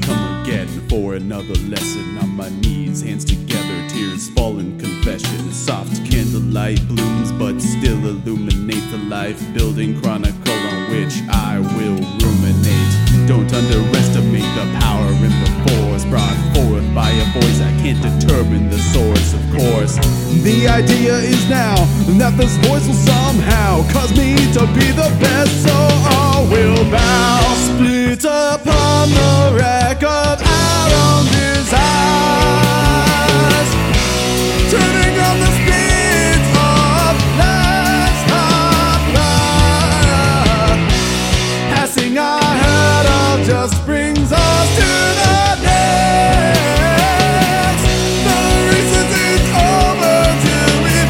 come again for another lesson. On my knees, hands together, tears fall in confession. Soft candlelight blooms, but still illuminate the life-building chronicle on which I will ruminate. Don't underestimate the power in the force brought forth by a voice I can't determine the source, of course. The idea is now that this voice will somehow cause me to be the best, so all will bow. Split upon the wreck of our own desires, turning on the spirits of last fire. Passing our hurdle just brings us to the next. The race isn't over till we've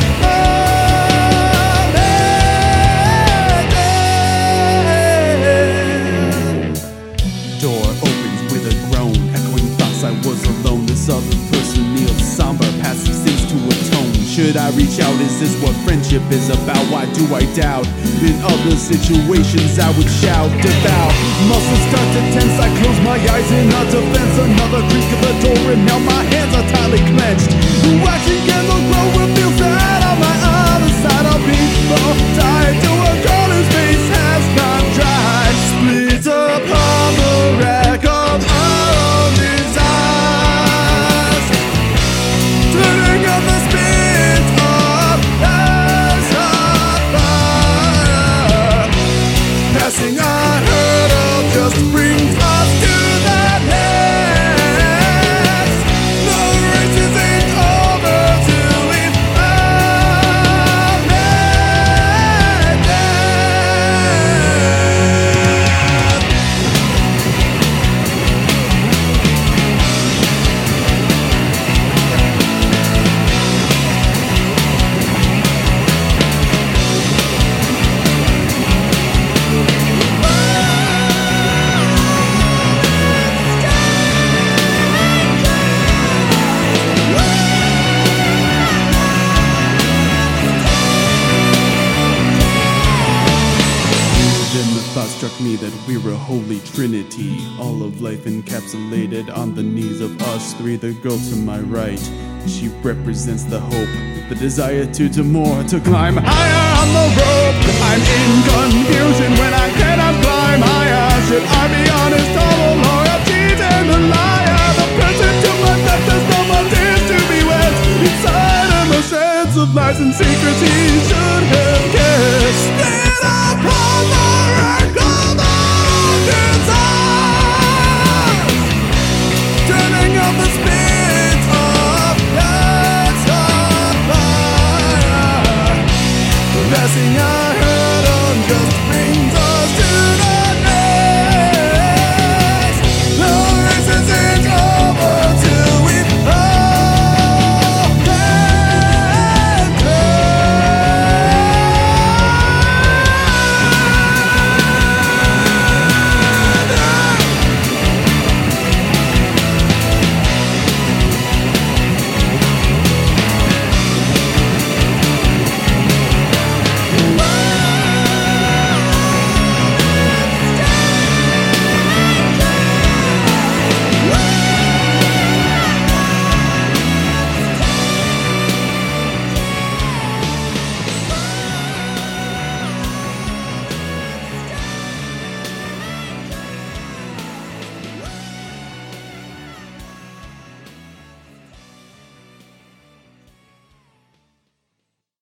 come. Door opens with a groan, echoing thoughts I was alone. This other person kneels somber, passive seems to atone. Should I reach out? Is this what friendship is about? Why do I doubt? In other situations I would shout devout. Muscles start to tense, I close my eyes in a defense. Another creak of the door and now my hands are tightly clenched. The waxing candle glow reveals that on my other side I'll be tied to a girl whose face has not dried. Split upon the wreck of our own desires, turning on the spirits of last fire. Passing our hurdle just brings us to the next. The race isn't over till we've found it. Then the thought struck me that we're a holy trinity, all of life encapsulated on the knees of us three. The girl to my right, she represents the hope, the desire to do more, to climb higher on the rope. I'm in confusion when I cannot climb higher. Should I be honest?